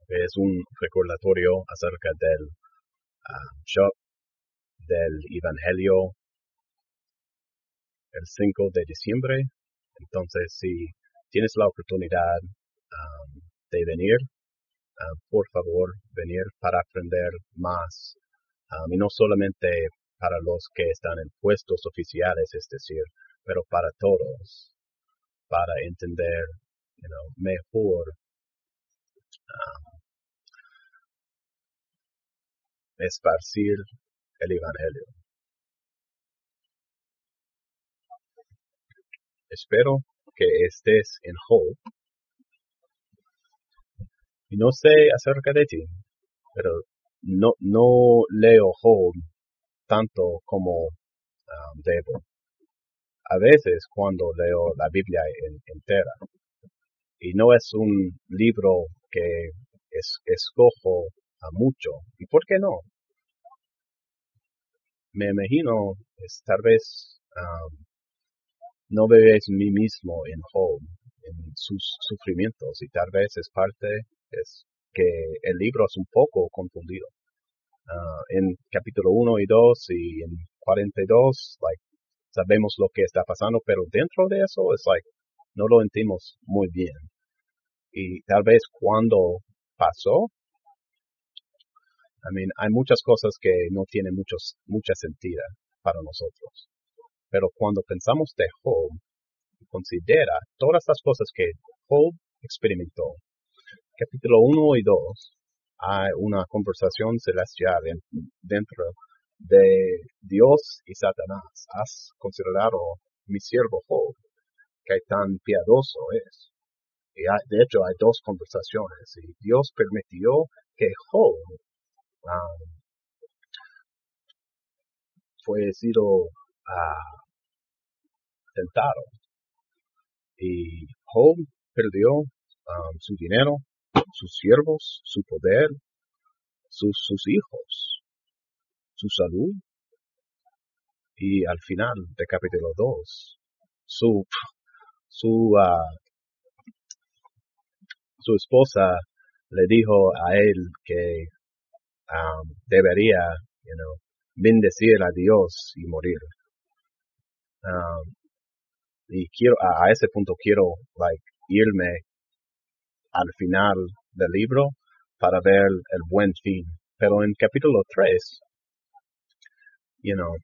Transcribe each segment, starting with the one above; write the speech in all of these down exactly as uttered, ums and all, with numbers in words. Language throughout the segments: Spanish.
Es un recordatorio acerca del uh, shock del Evangelio el cinco de diciembre. Entonces, si tienes la oportunidad um, de venir, uh, por favor, venir para aprender más. Um, y no solamente para los que están en puestos oficiales, es decir, pero para todos, para entender you know, mejor um, esparcir el Evangelio. Espero que estés en Job. Y no sé acerca de ti, pero no, no leo Job tanto como um, debo. A veces cuando leo la Biblia en, entera, y no es un libro que es, escojo a mucho. ¿Y por qué no? Me imagino, es, tal vez um, no ves mí mismo en Job, en sus sufrimientos, y tal vez es parte, es que el libro es un poco confundido. Uh, en capítulo uno y dos y en cuarenta y dos, like, sabemos lo que está pasando, pero dentro de eso es like, no lo entendemos muy bien. Y tal vez cuando pasó, I mean, hay muchas cosas que no tienen muchos, mucha sentido para nosotros. Pero cuando pensamos de Job, considera todas las cosas que Job experimentó. Capítulo uno y dos, hay una conversación celestial en, dentro de Dios y Satanás. ¿Has considerado mi siervo Job? Que tan piadoso es. Y hay, de hecho, hay dos conversaciones. Y Dios permitió que Job um, fue sido uh, tentado. Y Job perdió um, su dinero, sus siervos, su poder, sus, sus hijos, su salud. Y al final de capítulo dos, su, su, uh, su esposa le dijo a él que um, debería, you know, bendecir a Dios y morir. Um, y quiero, a, a ese punto quiero, like, irme al final del libro para ver el buen fin. Pero en capítulo tres, you know,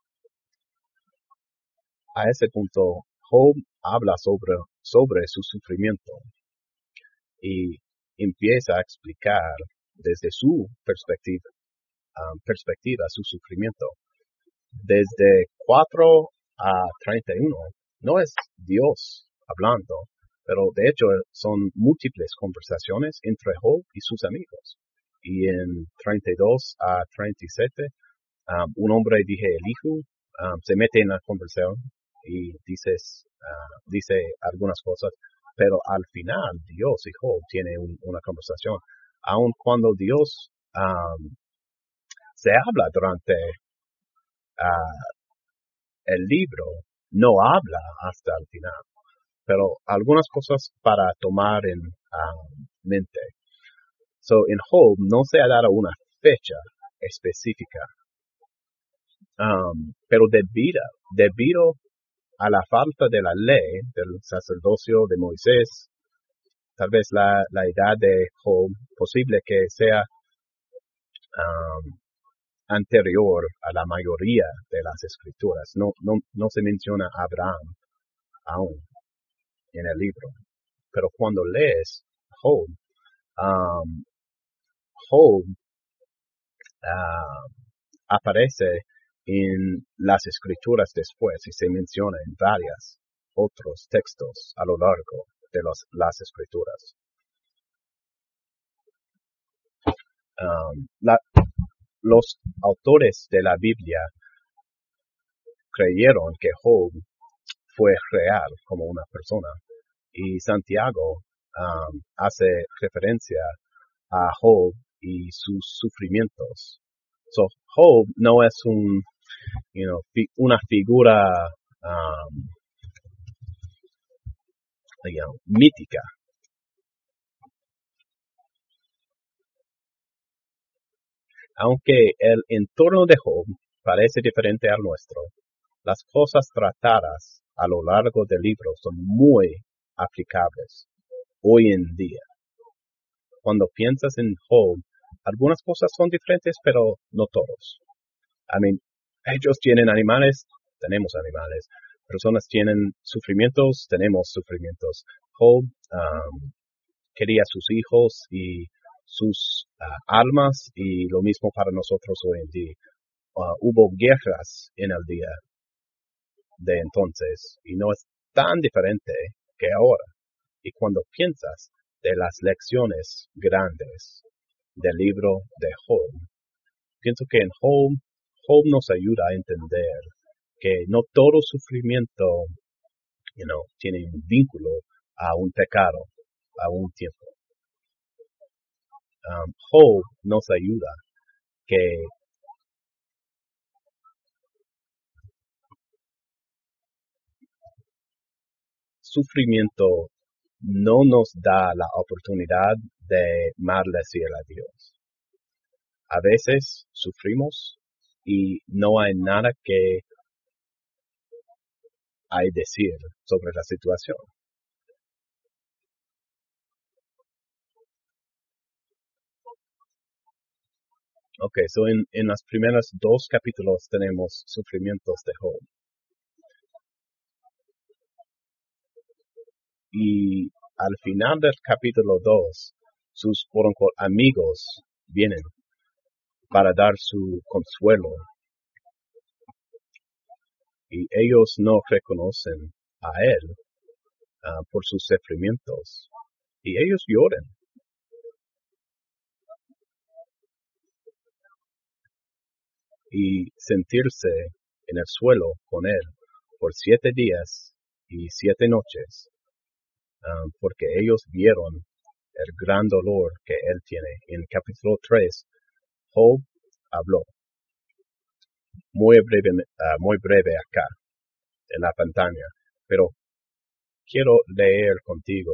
a ese punto, Job habla sobre, sobre su sufrimiento y empieza a explicar desde su perspectiva, um, perspectiva su sufrimiento. Desde cuatro a treinta y uno, no es Dios hablando, pero de hecho son múltiples conversaciones entre Job y sus amigos. Y en treinta y dos a treinta y siete, um, un hombre, dije Elihu, um, se mete en la conversación y dices, uh, dice algunas cosas, pero al final Dios y Job tienen un, una conversación. Aun cuando Dios um, se habla durante uh, el libro, no habla hasta el final. Pero algunas cosas para tomar en um, mente. So, en Job no se ha dado una fecha específica, um, pero debido, debido a la falta de la ley del sacerdocio de Moisés, tal vez la, la edad de Job, posible que sea um, anterior a la mayoría de las escrituras. No, no, no se menciona a Abraham aún en el libro. Pero cuando lees Job, um, Job uh, aparece en las escrituras después y se menciona en varios otros textos a lo largo de los, las escrituras. Um, la, los autores de la Biblia creyeron que Job fue real como una persona y Santiago um, hace referencia a Job y sus sufrimientos. So, Job no es un, you know, fi, una figura um, you know, mítica. Aunque el entorno de Job parece diferente al nuestro, las cosas tratadas a lo largo del libro son muy aplicables hoy en día. Cuando piensas en Job, algunas cosas son diferentes, pero no todos. I mean, ellos tienen animales, tenemos animales. Personas tienen sufrimientos, tenemos sufrimientos. Job um, quería a sus hijos y sus uh, almas, y lo mismo para nosotros hoy en día. Uh, hubo guerras en el día de entonces, y no es tan diferente que ahora. Y cuando piensas de las lecciones grandes del libro de Job, pienso que en Job, Job nos ayuda a entender que no todo sufrimiento, you know, tiene un vínculo a un pecado, a un tiempo. Um, Job nos ayuda que sufrimiento no nos da la oportunidad de maldecir a Dios. A veces sufrimos y no hay nada que hay decir sobre la situación. Ok, so en, en los primeros dos capítulos tenemos sufrimientos de Job. Y al final del capítulo dos, sus quote unquote, amigos vienen para dar su consuelo. Y ellos no reconocen a él uh, por sus sufrimientos. Y ellos lloran. Y sentirse en el suelo con él por siete días y siete noches, um, porque ellos vieron el gran dolor que él tiene. En capítulo tres, Job habló muy breve, uh, muy breve acá en la pantalla, pero quiero leer contigo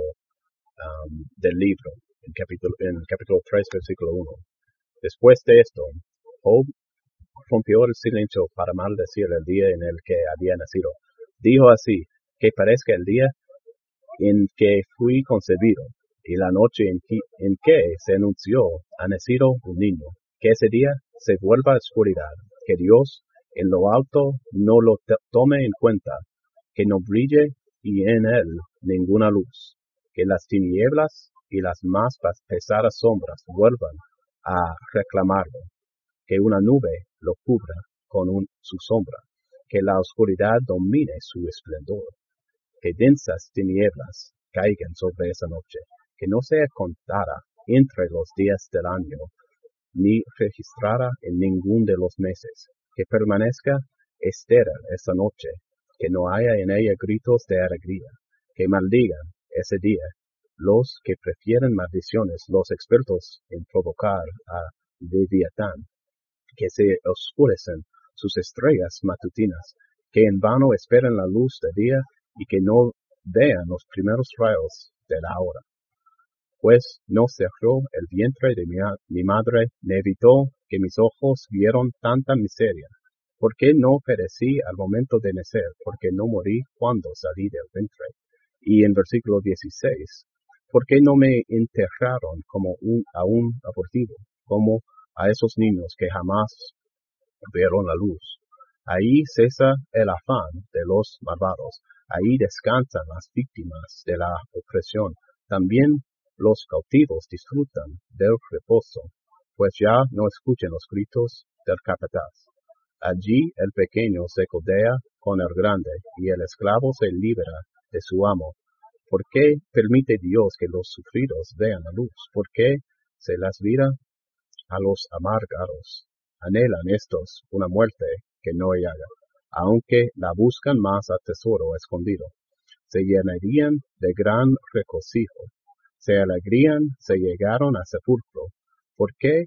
um, del libro en capítulo, en capítulo tres, versículo uno. Después de esto, Job rompió el silencio para maldecir el día en el que había nacido. Dijo así: que parezca el día en que fui concebido y la noche en que, en que se anunció ha nacido un niño. Que ese día se vuelva oscuridad, que Dios en lo alto no lo tome en cuenta, que no brille y en él ninguna luz, que las tinieblas y las más pesadas sombras vuelvan a reclamarlo, que una nube lo cubra con un, su sombra, que la oscuridad domine su esplendor, que densas tinieblas caigan sobre esa noche, que no sea contada entre los días del año, ni registrada en ningún de los meses, que permanezca estéril esa noche, que no haya en ella gritos de alegría, que maldigan ese día los que prefieren maldiciones, los expertos en provocar a Leviatán, que se oscurecen sus estrellas matutinas, que en vano esperen la luz del día y que no vean los primeros rayos de la hora. Pues no cerró el vientre de mi, mi madre, me evitó que mis ojos vieron tanta miseria. ¿Por qué no perecí al momento de nacer? ¿Por qué no morí cuando salí del vientre? Y en versículo dieciséis, ¿por qué no me enterraron como un, a un abortivo, como a esos niños que jamás vieron la luz? Ahí cesa el afán de los malvados, ahí descansan las víctimas de la opresión. También los cautivos disfrutan del reposo, pues ya no escuchan los gritos del capataz. Allí el pequeño se codea con el grande, y el esclavo se libera de su amo. ¿Por qué permite Dios que los sufridos vean la luz? ¿Por qué se las vira a los amargados? Anhelan estos una muerte que no llega, aunque la buscan más a tesoro escondido. Se llenarían de gran regocijo, se alegrían, se llegaron a sepulcro. ¿Por qué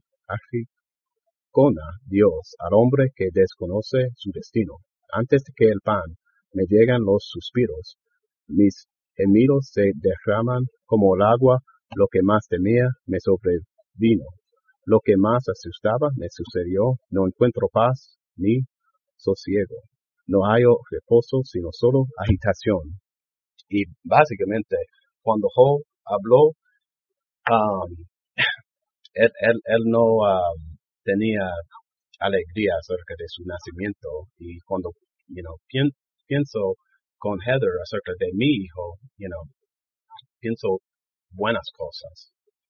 arrincona Dios al hombre que desconoce su destino? Antes de que el pan me llegan los suspiros, mis gemidos se derraman como el agua, lo que más temía me sobrevino. Lo que más asustaba me sucedió. No encuentro paz ni sosiego. No hallo reposo, sino solo agitación. Y básicamente, cuando Job habló, um, él, él, él no um, tenía alegría acerca de su nacimiento. Y cuando, you know, pien, pienso con Heather acerca de mi hijo, you know, pienso buenas cosas.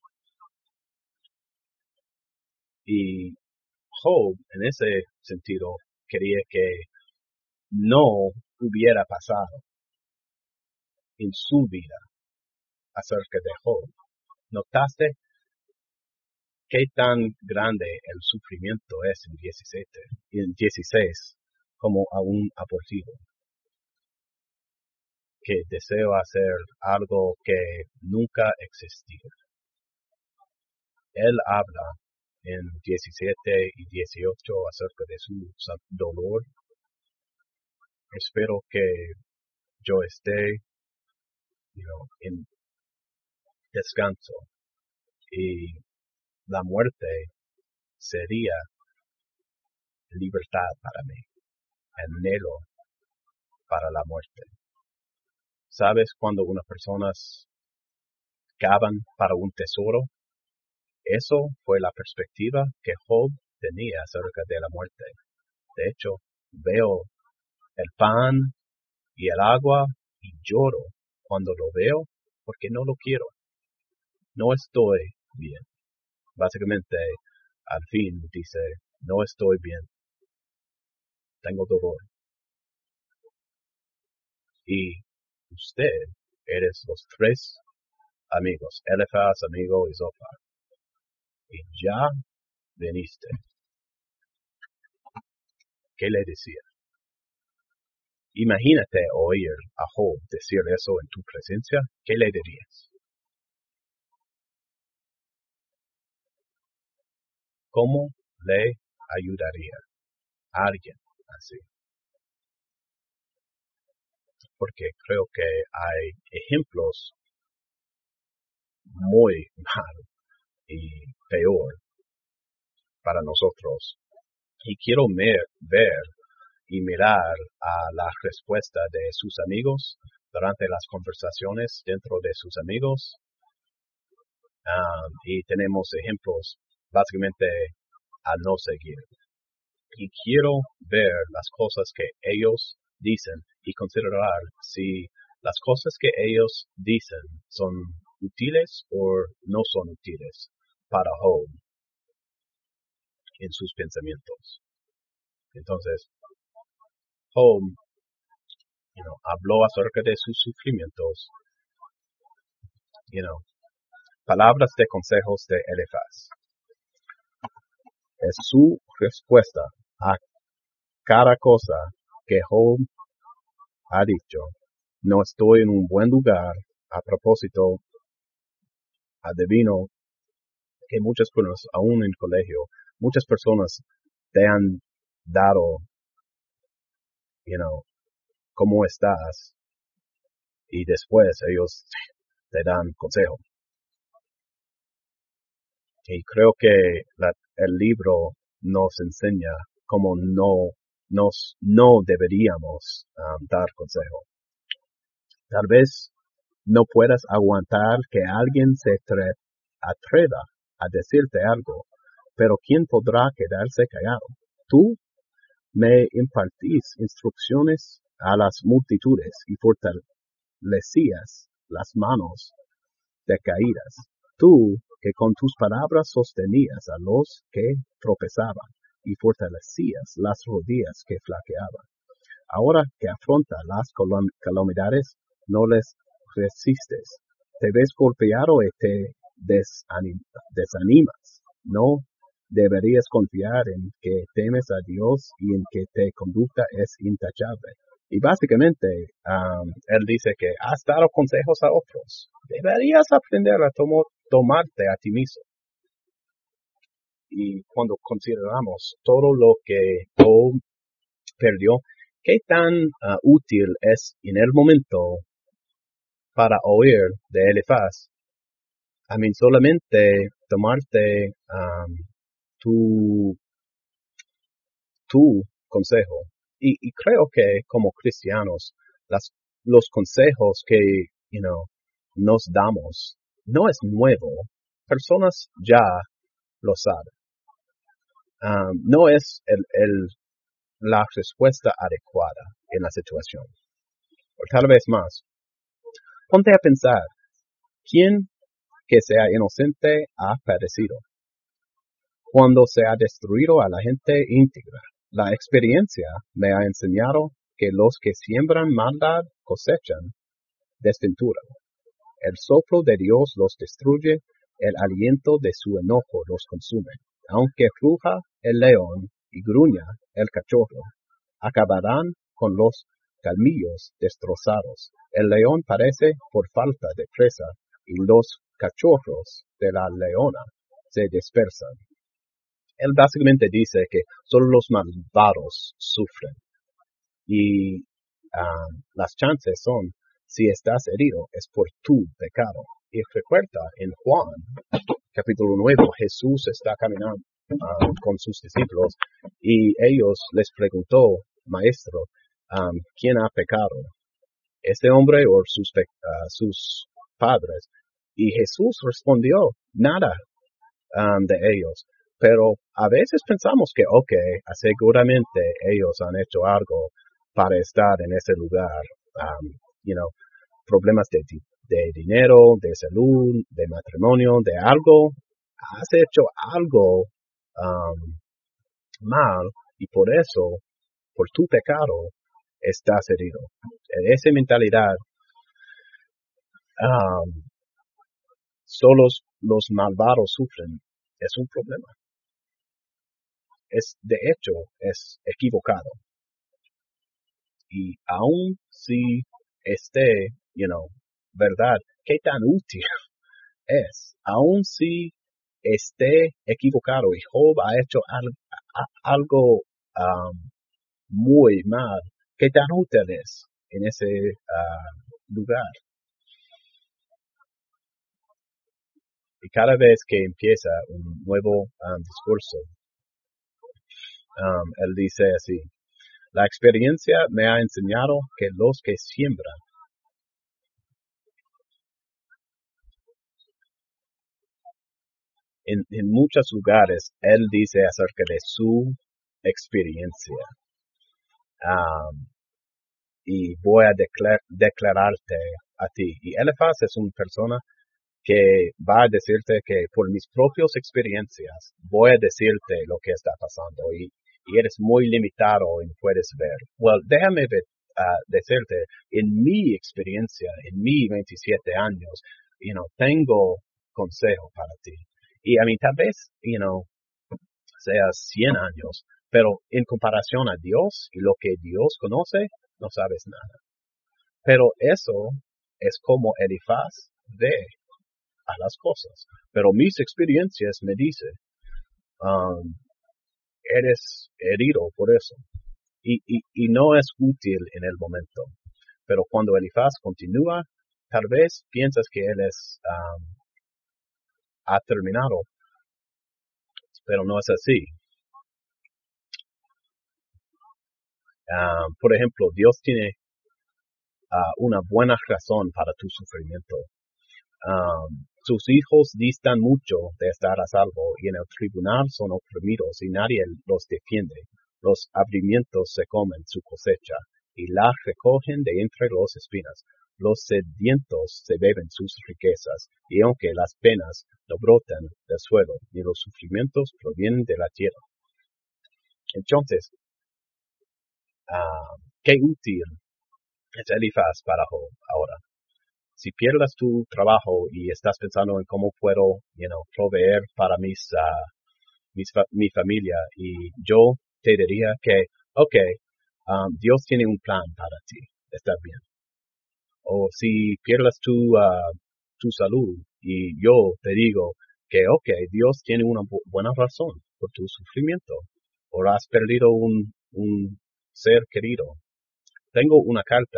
Y Job, en ese sentido, quería que no hubiera pasado en su vida acerca de Job. ¿Notaste qué tan grande el sufrimiento es en diecisiete, en dieciséis como aún abortivo? Que deseo hacer algo que nunca existió. Él habla en diecisiete y dieciocho acerca de su dolor. Espero que yo esté, you know, en descanso, y la muerte sería libertad para mí, anhelo para la muerte. ¿Sabes cuando unas personas cavan para un tesoro? Eso fue la perspectiva que Job tenía acerca de la muerte. De hecho, veo el pan y el agua y lloro cuando lo veo porque no lo quiero. No estoy bien. Básicamente, al fin dice, no estoy bien. Tengo dolor. Y usted eres los tres amigos, Elifaz, amigo y Zofar. Y ya viniste. ¿Qué le decía? Imagínate oír a Job decir eso en tu presencia. ¿Qué le dirías? ¿Cómo le ayudaría a alguien así? Porque creo que hay ejemplos muy mal y peor para nosotros. Y quiero ver, ver y mirar a la respuesta de sus amigos durante las conversaciones dentro de sus amigos. Um, y tenemos ejemplos básicamente a no seguir. Y quiero ver las cosas que ellos dicen y considerar si las cosas que ellos dicen son útiles o no son útiles para Job en sus pensamientos. Entonces, Job, you know, habló acerca de sus sufrimientos, you know, palabras de consejos de Elifaz. Es su respuesta a cada cosa que Job ha dicho. No estoy en un buen lugar. A propósito, adivino que muchas personas, aún en colegio, muchas personas te han dado, you know, cómo estás, y después ellos te dan consejo. Y creo que la, el libro nos enseña cómo no, nos, no deberíamos um, dar consejo. Tal vez no puedas aguantar que alguien se atreva a decirte algo, pero ¿quién podrá quedarse callado? Tú me impartís instrucciones a las multitudes y fortalecías las manos decaídas. Tú que con tus palabras sostenías a los que tropezaban y fortalecías las rodillas que flaqueaban. Ahora que afronta las calamidades, no les resistes. Te ves golpeado y te desanimas. No deberías confiar en que temes a Dios y en que tu conducta es intachable. Y básicamente, um, él dice que has dado consejos a otros. Deberías aprender a tomo, tomarte a ti mismo. Y cuando consideramos todo lo que Job perdió, ¿qué tan uh, útil es en el momento para oír de Elifaz? A mí solamente tomarte um, tu, tu consejo. Y, y creo que como cristianos, las, los consejos que, you know, nos damos no es nuevo. Personas ya lo saben. Um, no es el, el, la respuesta adecuada en la situación. O tal vez más. Ponte a pensar, ¿quién que sea inocente ha padecido? Cuando se ha destruido a la gente íntegra, la experiencia me ha enseñado que los que siembran maldad cosechan desventura. El soplo de Dios los destruye, el aliento de su enojo los consume. Aunque ruja el león y gruña el cachorro, acabarán con los calmillos destrozados. El león parece por falta de presa y los cachorros de la leona se dispersan. Él básicamente dice que solo los malvados sufren y uh, las chances son, si estás herido, es por tu pecado. Y recuerda, en Juan, capítulo nueve, Jesús está caminando uh, con sus discípulos y ellos les preguntó, maestro, um, ¿quién ha pecado? ¿Este hombre o sus, uh, sus padres? Y Jesús respondió, nada um, de ellos. Pero a veces pensamos que, ok, seguramente ellos han hecho algo para estar en ese lugar, um, you know, problemas de, de dinero, de salud, de matrimonio, de algo. Has hecho algo um, mal y por eso, por tu pecado, estás herido. En esa mentalidad, um, solo los malvados sufren. Es un problema. Es, de hecho, es equivocado. Y aun si esté, you know, verdad, ¿qué tan útil es? Aun si esté equivocado y Job ha hecho al, a, algo um, muy mal, ¿qué tan útil es en ese uh, lugar? Y cada vez que empieza un nuevo um, discurso, um, él dice así, la experiencia me ha enseñado que los que siembran en, en muchos lugares, él dice acerca de su experiencia. Um, y voy a declar, declararte a ti. Y Elifaz es una persona que va a decirte que por mis propias experiencias voy a decirte lo que está pasando y, y eres muy limitado y puedes ver. Well, déjame ver, uh, decirte, en mi experiencia, en mis veintisiete años, you know, tengo consejo para ti. Y a mí tal vez, you know, sea cien años, pero en comparación a Dios y lo que Dios conoce, no sabes nada. Pero eso es como Elifaz ve a las cosas. Pero mis experiencias me dicen, um, eres herido por eso. Y, y, y no es útil en el momento. Pero cuando Elifaz continúa, tal vez piensas que él es, um, ha terminado. Pero no es así. Um, por ejemplo, Dios tiene uh, una buena razón para tu sufrimiento. Um, sus hijos distan mucho de estar a salvo y en el tribunal son oprimidos y nadie los defiende. Los abrimientos se comen su cosecha y la recogen de entre los espinas. Los sedientos se beben sus riquezas y aunque las penas no brotan del suelo ni los sufrimientos provienen de la tierra. Entonces, uh, qué útil es Elifaz para Job ahora. Si pierdas tu trabajo y estás pensando en cómo puedo, you know, proveer para mis, uh, mis fa mi familia, y yo te diría que, ok, um, Dios tiene un plan para ti, está bien. O si pierdas tu, uh, tu salud, y yo te digo que, ok, Dios tiene una bu buena razón por tu sufrimiento, o has perdido un, un ser querido. Tengo una carta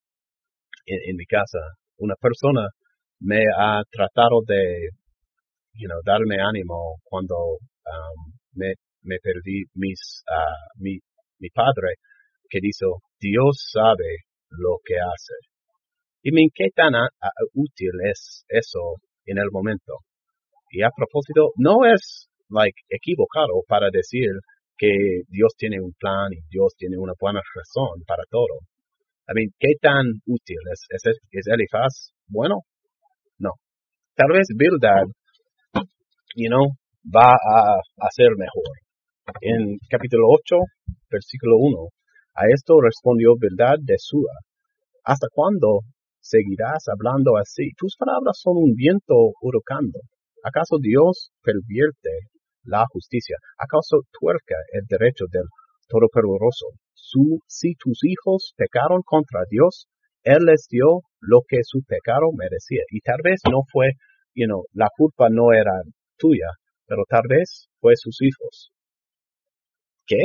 En, en mi casa, una persona me ha tratado de you know, darme ánimo cuando um, me, me perdí mis, uh, mi, mi padre, que dice, Dios sabe lo que hace. Y me qué tan a, a, útil es eso en el momento. Y a propósito, no es like equivocado para decir que Dios tiene un plan y Dios tiene una buena razón para todo. I mean, ¿qué tan útil es, es, es Elifaz? Bueno, no. Tal vez Bildad, you know, va a, a ser mejor. En capítulo ocho, versículo uno, a esto respondió Bildad de Sua. ¿Hasta cuándo seguirás hablando así? Tus palabras son un viento huracando. ¿Acaso Dios pervierte la justicia? ¿Acaso tuerca el derecho del Todopoderoso? Su, si tus hijos pecaron contra Dios, Él les dio lo que su pecado merecía. Y tal vez no fue, you know, la culpa no era tuya, pero tal vez fue sus hijos. ¿Qué?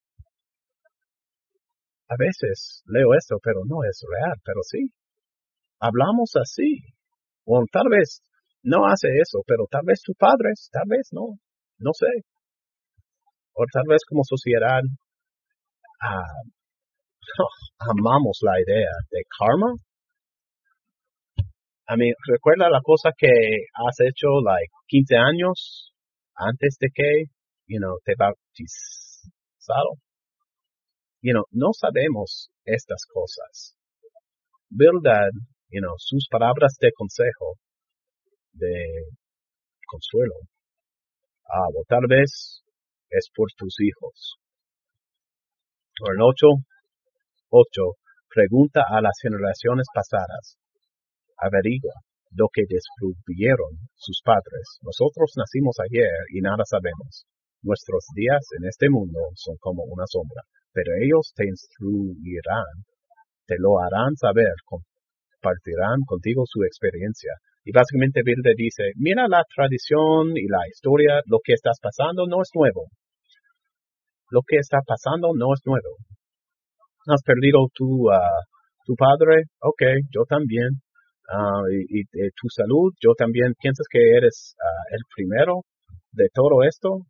A veces leo esto, pero no es real, pero sí. Hablamos así. O tal vez no hace eso, pero tal vez tus padres, tal vez no. No sé. O tal vez como sociedad ah, amamos la idea de karma. I mean, recuerda la cosa que has hecho like quince años antes de que, you know, te bautizado. You know, no sabemos estas cosas. Bildad, you know, sus palabras de consejo, de consuelo, ah, o tal vez es por tus hijos. O el ocho, ocho, pregunta a las generaciones pasadas, averigua lo que destruyeron sus padres. Nosotros nacimos ayer y nada sabemos. Nuestros días en este mundo son como una sombra, pero ellos te instruirán, te lo harán saber, compartirán contigo su experiencia. Y básicamente Bildad dice, mira la tradición y la historia, lo que estás pasando no es nuevo. Lo que está pasando no es nuevo. ¿Has perdido tu, uh, tu padre? Ok, yo también. Uh, y, y de tu salud, yo también. ¿Piensas que eres uh, el primero de todo esto?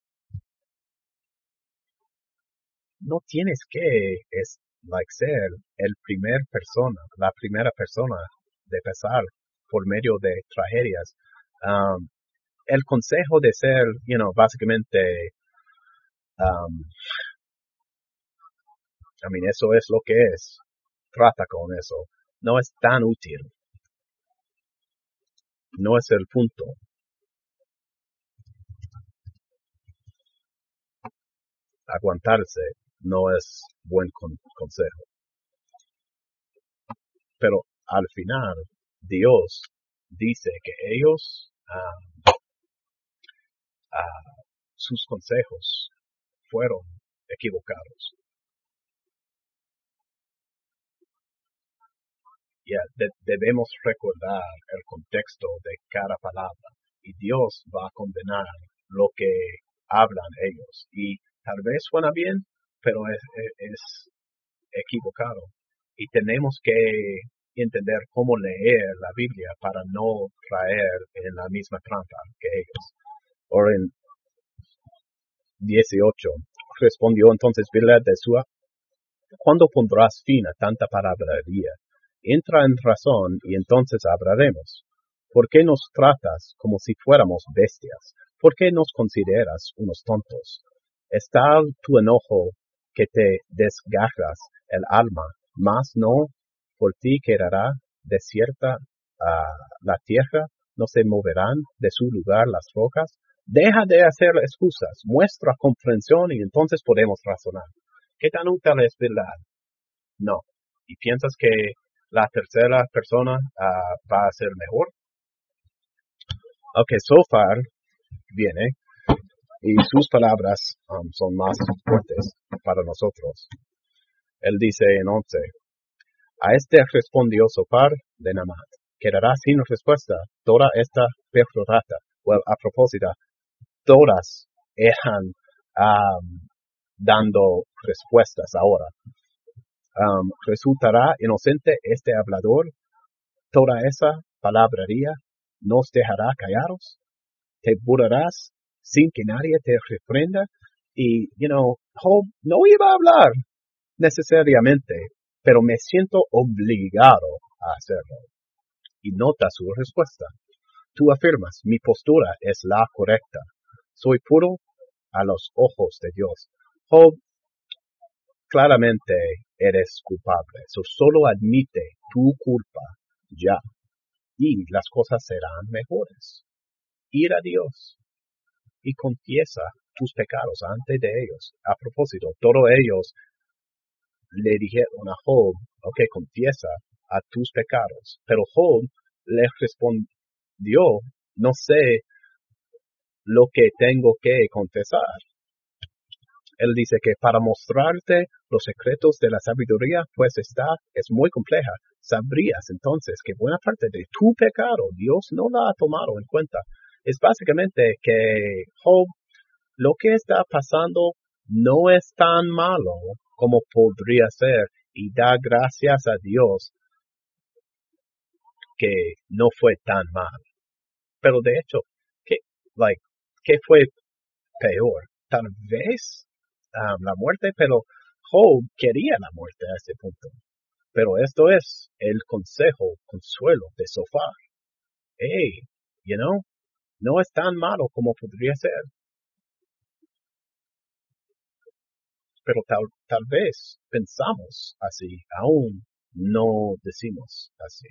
No tienes que es, like, ser el primer persona, la primera persona de pasar por medio de tragedias. Um, el consejo de ser, you know, básicamente, um, I mean, eso es lo que es. Trata con eso. No es tan útil. No es el punto. Aguantarse no es buen con- consejo. Pero al final, Dios dice que ellos, uh, uh, sus consejos fueron equivocados. Yeah, de- debemos recordar el contexto de cada palabra y Dios va a condenar lo que hablan ellos. Y tal vez suena bien, pero es, es, es equivocado. Y tenemos que entender cómo leer la Biblia para no caer en la misma trampa que ellos. O en dieciocho, respondió entonces Bildad de Sua, ¿cuándo pondrás fin a tanta palabrería? Entra en razón y entonces hablaremos. ¿Por qué nos tratas como si fuéramos bestias? ¿Por qué nos consideras unos tontos? Es tal tu enojo que te desgarras el alma, mas no por ti quedará desierta uh, la tierra, no se moverán de su lugar las rocas. Deja de hacer excusas, muestra comprensión y entonces podemos razonar. ¿Qué tan útil es verdad? No. ¿Y piensas que la tercera persona uh, va a ser mejor? Ok, Zophar viene y sus palabras um, son más fuertes para nosotros. Él dice en once, a este respondió Zophar de Namat, quedará sin respuesta toda esta perorata. Well, a propósito, todas eran um, dando respuestas ahora. Um, ¿Resultará inocente este hablador? ¿Toda esa palabrería nos dejará callados? te burlarás sin que nadie te reprenda. Y, you know, Job no iba a hablar necesariamente, pero me siento obligado a hacerlo. Y nota su respuesta. Tú afirmas, mi postura es la correcta. Soy puro a los ojos de Dios. Job, claramente eres culpable. So, solo admite tu culpa ya. Y las cosas serán mejores. Ir a Dios y confiesa tus pecados ante de ellos. A propósito, todos ellos le dijeron a Job, ok, confiesa a tus pecados. Pero Job le respondió, no sé lo que tengo que confesar. Él dice que para mostrarte los secretos de la sabiduría, pues esta es muy compleja. Sabrías entonces que buena parte de tu pecado Dios no la ha tomado en cuenta. Es básicamente que Job, lo que está pasando no es tan malo como podría ser, y da gracias a Dios que no fue tan mal. Pero de hecho, ¿qué, like, ¿qué fue peor? Tal vez um, la muerte, pero Job quería la muerte a ese punto. Pero esto es el consejo, consuelo de Sofar. Hey, you know, no es tan malo como podría ser. Pero tal, tal vez pensamos así, aún no decimos así.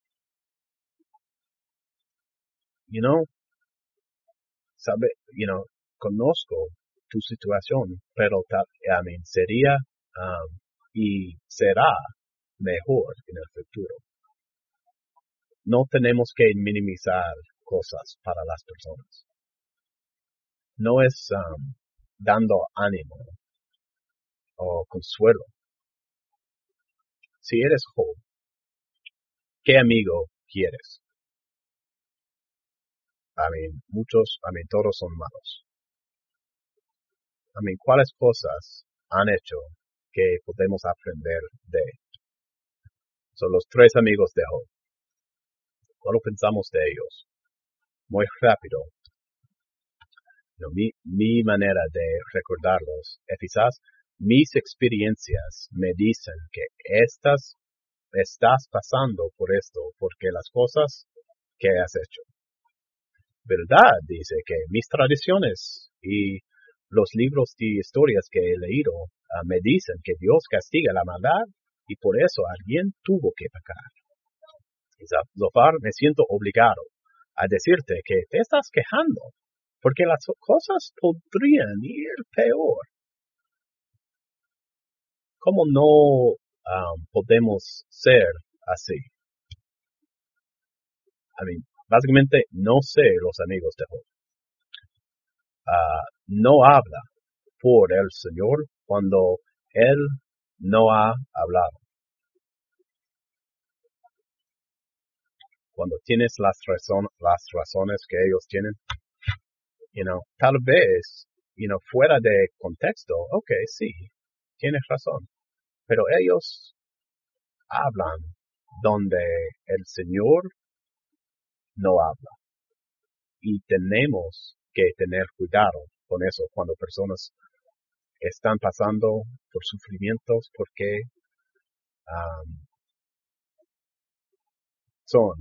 You know, sabe, you know, conozco tu situación, pero tal, I mean, sería um, y será mejor en el futuro. No tenemos que minimizar cosas para las personas. No es um, dando ánimo o consuelo. Si eres Job, ¿qué amigo quieres? I mean, muchos, I mean, todos son malos. I mean, ¿cuáles cosas han hecho que podemos aprender de? Son los tres amigos de Job. ¿Cuándo pensamos de ellos? Muy rápido. No, mi, mi manera de recordarlos es quizás mis experiencias me dicen que estas, estás pasando por esto porque las cosas que has hecho. Verdad dice que mis tradiciones y los libros de historias que he leído uh, me dicen que Dios castiga la maldad y por eso alguien tuvo que pecar. Y Zofar, me siento obligado a decirte que te estás quejando porque las cosas podrían ir peor. ¿Cómo no um, podemos ser así? I mean, básicamente no sé los amigos de Job. Uh, no habla por el Señor cuando Él no ha hablado. Cuando tienes las, razón, las razones que ellos tienen, you know, tal vez, you know, fuera de contexto, ok, sí, tienes razón. Pero ellos hablan donde el Señor no habla. Y tenemos que tener cuidado con eso cuando personas están pasando por sufrimientos porque um, son.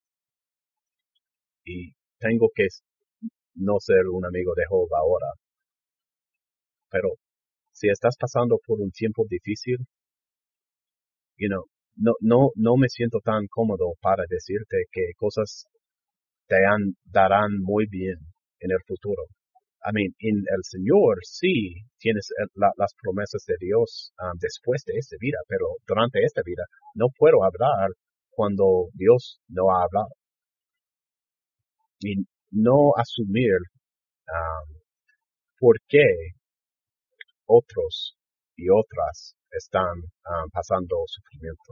Y tengo que no ser un amigo de Job ahora. Pero si estás pasando por un tiempo difícil, you know, no, no, no me siento tan cómodo para decirte que cosas te han, darán muy bien en el futuro. I mean, en el Señor sí tienes el, la, las promesas de Dios um, después de esta vida, pero durante esta vida no puedo hablar cuando Dios no ha hablado. Y no asumir um, por qué otros y otras están um, pasando sufrimiento.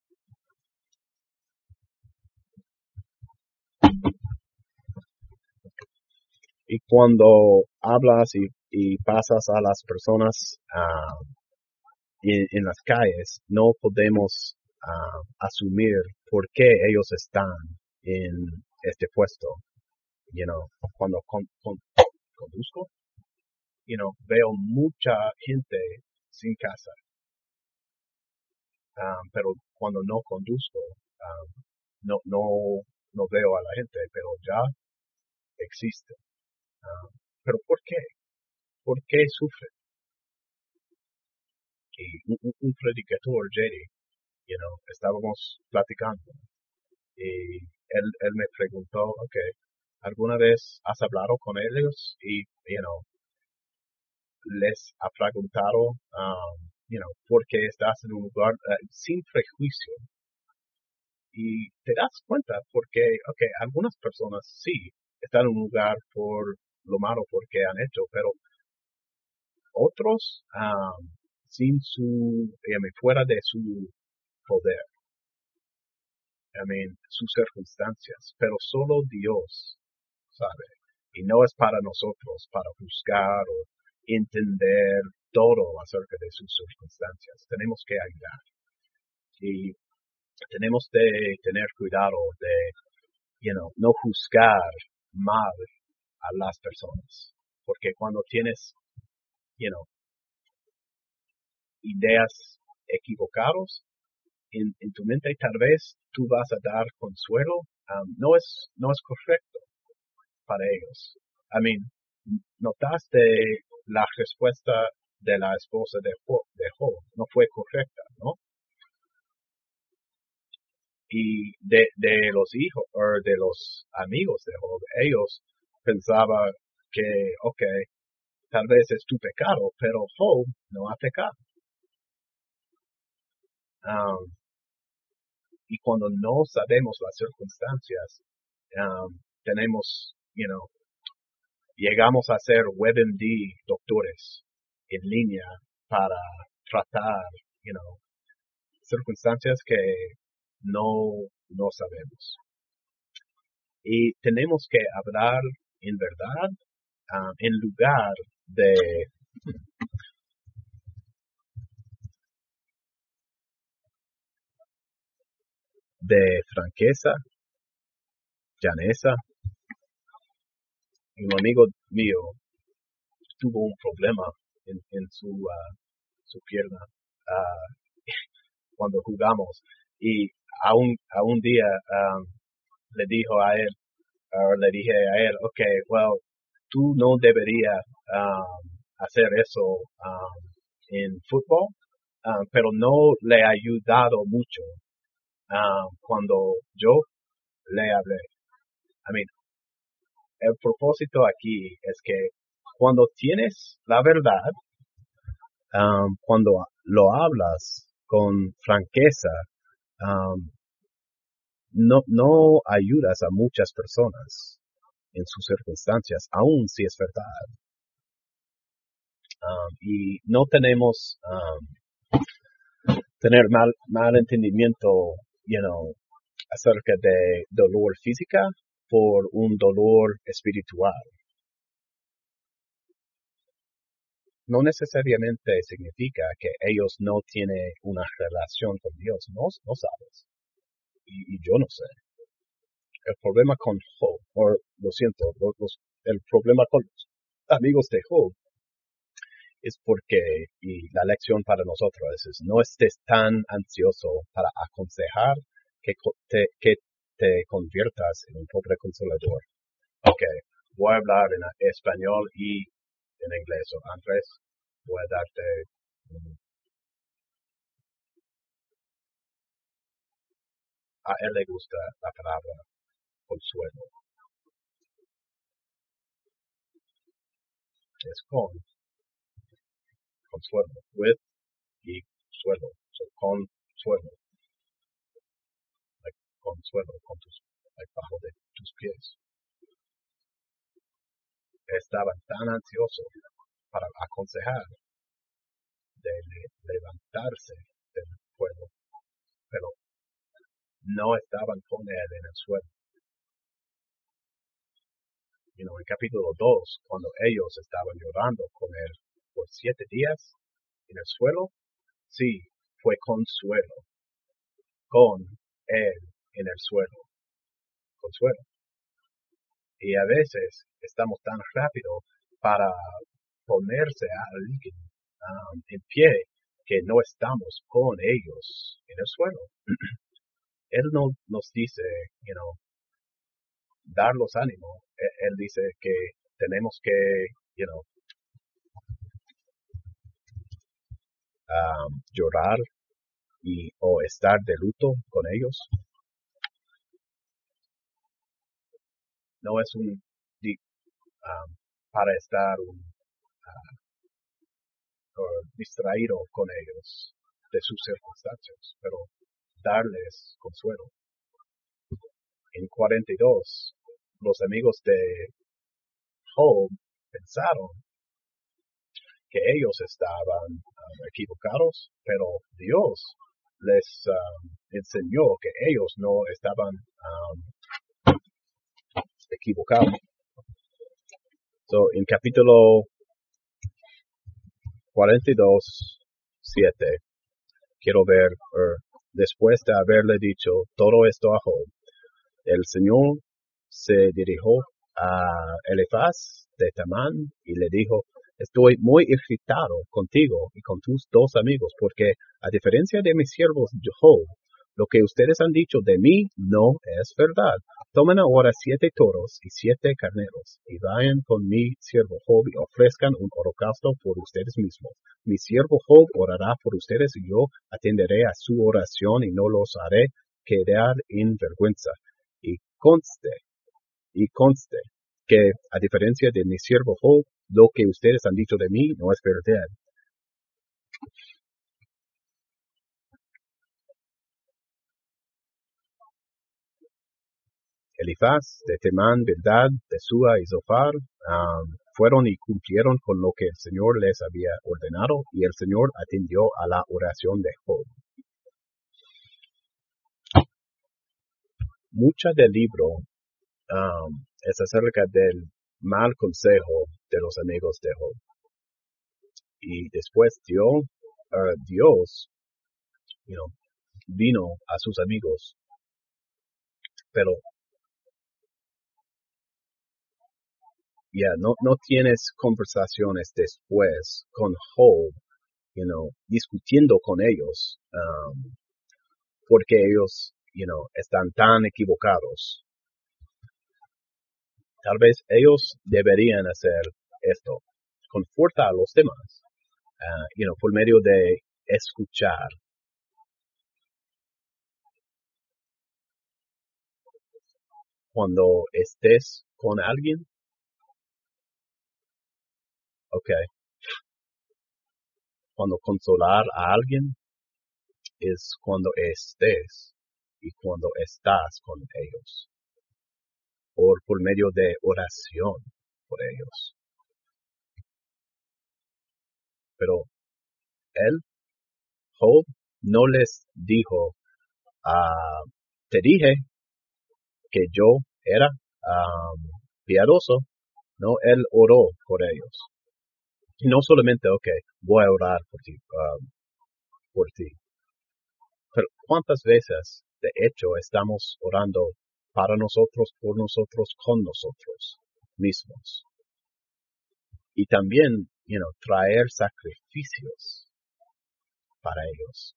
Y cuando hablas y, y pasas a las personas uh, en, en las calles, no podemos uh, asumir por qué ellos están en este puesto. you know, cuando con, con, conduzco, you know, veo mucha gente sin casa. Um, pero cuando no conduzco, um, no, no, no veo a la gente, pero ya existe. Um, pero ¿por qué? ¿Por qué sufre? Y un, un, un predicador, J D, you know, estábamos platicando y él, él me preguntó, okay, ¿alguna vez has hablado con ellos y, you know, les ha preguntado, um, you know, por qué estás en un lugar uh, sin prejuicio? Y te das cuenta porque, okay, algunas personas sí están en un lugar por lo malo porque han hecho, pero otros um, sin su, dígame, fuera de su poder, I mean, sus circunstancias, pero solo Dios sabe. Y no es para nosotros, para juzgar o entender todo acerca de sus circunstancias. Tenemos que ayudar. Y tenemos de tener cuidado de, you know, no juzgar mal a las personas. Porque cuando tienes, you know, ideas equivocadas en, en tu mente, tal vez tú vas a dar consuelo. Um, no es, no es correcto para ellos. I mean, notaste la respuesta de la esposa de Job, de Job, no fue correcta, ¿no? Y de, de los hijos, o de los amigos de Job, ellos pensaban que, ok, tal vez es tu pecado, pero Job no ha pecado. Um, y cuando no sabemos las circunstancias, um, tenemos, you know, llegamos a ser WebMD doctores en línea para tratar, you know, circunstancias que no, no sabemos. Y tenemos que hablar en verdad, um, en lugar de de franqueza, llaneza. Un amigo mío tuvo un problema en, en su, uh, su pierna uh, cuando jugamos y a un, a un día um, le dijo a él, uh, le dije a él, okay, well, tú no deberías um, hacer eso um, en fútbol, um, pero no le ha ayudado mucho um, cuando yo le hablé. I mean, el propósito aquí es que cuando tienes la verdad, um, cuando lo hablas con franqueza, um, no, no ayudas a muchas personas en sus circunstancias, aun si es verdad. Um, y no tenemos um, tener mal, mal entendimiento, you know, acerca de dolor física por un dolor espiritual. No necesariamente significa que ellos no tienen una relación con Dios, no, no sabes. Y, y yo no sé. El problema con Job, o lo siento, los, los, el problema con los amigos de Job es porque, y la lección para nosotros es, no estés tan ansioso para aconsejar que te, que te conviertas en un pobre consolador. Ok, voy a hablar en español y en inglés. O Andrés, voy a darte um, a él le gusta la palabra consuelo. Es con, consuelo, with y suelo, so consuelo, like consuelo, con tus, like bajo de tus pies. Estaban tan ansiosos para aconsejar de le, levantarse del fuego, pero no estaban con él en el suelo. You know, en capítulo dos, cuando ellos estaban llorando con él por siete días en el suelo, sí, fue consuelo, con él en el suelo, consuelo. Y a veces estamos tan rápido para ponerse a alguien um, en pie que no estamos con ellos en el suelo. Él no nos dice, you know, darlos ánimo. Él, él dice que tenemos que, you know, um, llorar y o estar de luto con ellos. No es un um, para estar un, uh, distraído con ellos de sus circunstancias, pero darles consuelo. En cuarenta y dos, los amigos de Job pensaron que ellos estaban um, equivocados, pero Dios les um, enseñó que ellos no estaban um, equivocados. So, en capítulo cuarenta y dos, siete, quiero ver, er, después de haberle dicho todo esto a Job, el Señor se dirigió a Elifaz de Temán y le dijo, estoy muy irritado contigo y con tus dos amigos, porque a diferencia de mis siervos Job, lo que ustedes han dicho de mí no es verdad. Tomen ahora siete toros y siete carneros y vayan con mi siervo Job y ofrezcan un holocausto por ustedes mismos. Mi siervo Job orará por ustedes y yo atenderé a su oración y no los haré quedar en vergüenza. Y conste, y conste, que a diferencia de mi siervo Job, lo que ustedes han dicho de mí no es verdad. Elifaz de Temán, Bildad, de Sua y Zofar um, fueron y cumplieron con lo que el Señor les había ordenado, y el Señor atendió a la oración de Job. Mucha del libro um, es acerca del mal consejo de los amigos de Job. Y después dio, uh, Dios you know, vino a sus amigos, pero ya yeah, no, no tienes conversaciones después con Job, you know, discutiendo con ellos, um, porque ellos, you know, están tan equivocados. Tal vez ellos deberían hacer esto, conforta a los demás, uh, you know, por medio de escuchar. Cuando estés con alguien, okay, cuando consolar a alguien es cuando estés y cuando estás con ellos, o por medio de oración por ellos. Pero él, Job, no les dijo, uh, te dije que yo era um, piadoso, no, él oró por ellos. Y no solamente, ok, voy a orar por ti, um, por ti. Pero ¿cuántas veces, de hecho, estamos orando para nosotros, por nosotros, con nosotros mismos? Y también, you know, traer sacrificios para ellos.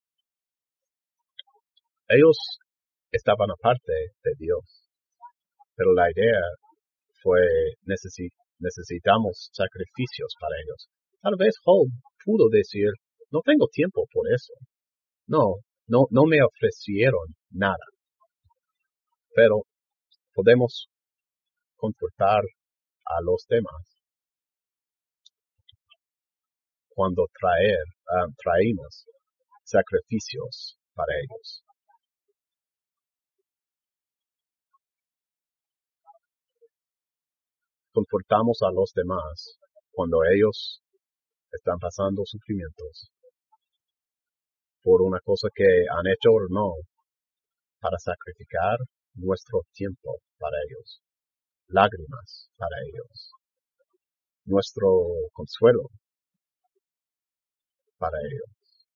Ellos estaban aparte de Dios, pero la idea fue necesi- necesitamos sacrificios para ellos. Tal vez Job pudo decir, no tengo tiempo por eso. No, no, no me ofrecieron nada. Pero podemos confortar a los demás cuando traer, uh, traemos sacrificios para ellos. Confortamos a los demás cuando ellos están pasando sufrimientos por una cosa que han hecho o no, para sacrificar nuestro tiempo para ellos, lágrimas para ellos, nuestro consuelo para ellos,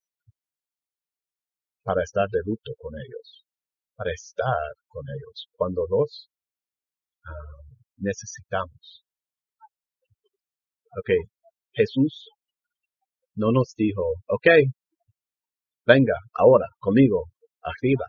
para estar de luto con ellos, para estar con ellos cuando los uh, necesitamos. Ok, Jesús no nos dijo, ok, venga ahora conmigo, arriba.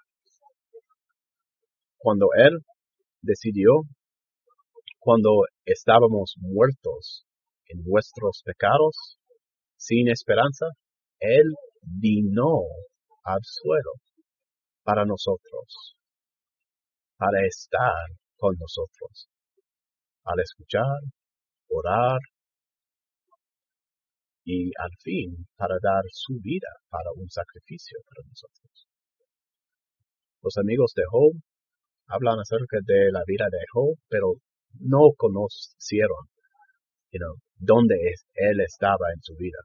Cuando Él decidió, cuando estábamos muertos en nuestros pecados, sin esperanza, Él vino al suelo para nosotros, para estar con nosotros, al escuchar, orar y al fin para dar su vida para un sacrificio para nosotros. Los amigos de Job hablan acerca de la vida de Job, pero no conocieron, you know, dónde es, él estaba en su vida.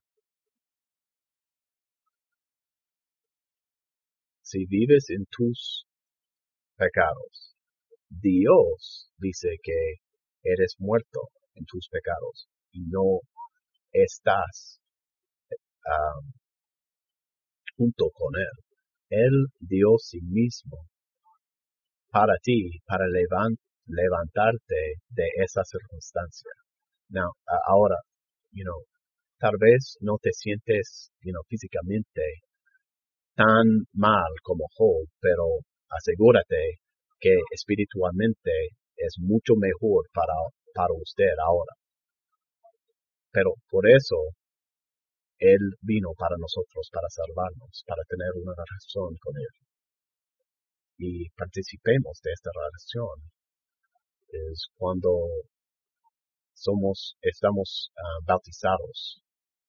Si vives en tus pecados, Dios dice que eres muerto en tus pecados y no estás um, junto con Él. Él dio sí mismo para ti, para levant, levantarte de esa circunstancia. Now, uh, ahora, you know, tal vez no te sientes, you know, físicamente tan mal como Job, pero asegúrate que espiritualmente es mucho mejor para, para usted ahora. Pero por eso Él vino para nosotros, para salvarnos, para tener una relación con Él. Y participemos de esta relación. Es cuando somos, estamos uh, bautizados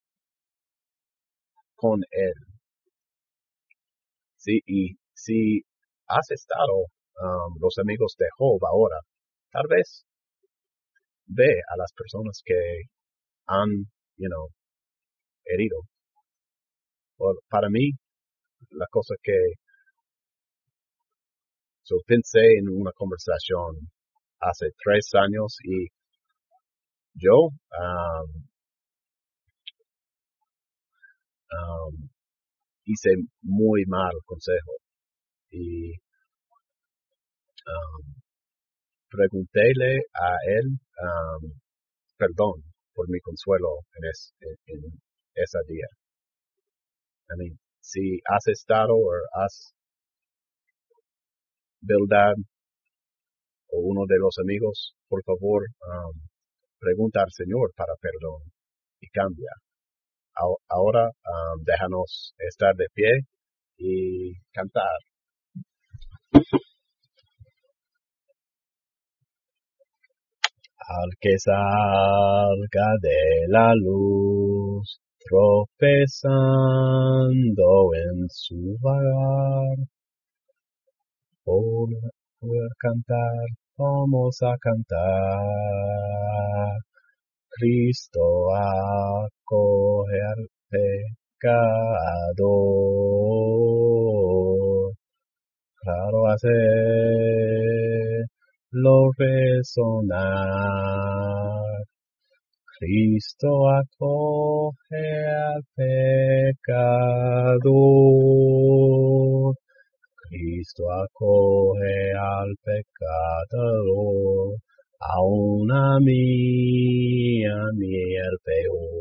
con Él. Sí, y si has estado um, los amigos de Job ahora, tal vez ve a las personas que han, you know, herido. Well, para mí, la cosa que so, pensé en una conversación hace tres años y yo um, um, hice muy mal consejo y um, preguntéle a él um, perdón por mi consuelo en, es, en, en ese día. I mean, si has estado o has verdad o uno de los amigos, por favor, um, pregunta al Señor para perdón y cambia. Ahora um, déjanos estar de pie y cantar. Al que salga de la luz, tropezando en su vagar, por cantar, vamos a cantar. Cristo acoge al pecador, claro hacerlo resonar. Cristo acoge al pecador, Cristo acoge al pecador, aun a mí, a mí el peor.